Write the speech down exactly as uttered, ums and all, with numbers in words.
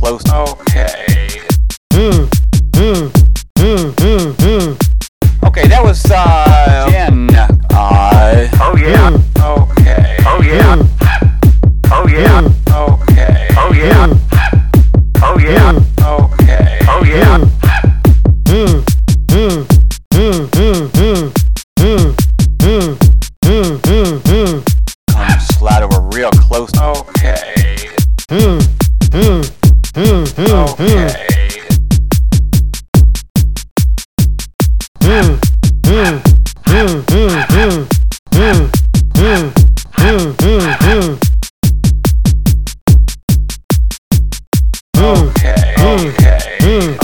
close. Okay. Mm, mm, mm, mm, mm. Okay, that was uh Jen. I. Oh yeah. Mm, Okay. Oh yeah. mm, Oh yeah. mm, Okay. Oh yeah. mm, Oh yeah. mm, Okay. Oh yeah. mm, mm, mm, mm, mm, mm, mm, mm, mm, mm. Come Slatter, we're real close. Okay. Mm, mm, mm, mm, mm. Okay. Mm, mm, mm, mm, mm, mm, mm, mm, mm, mm. Okay. Okay. Mm,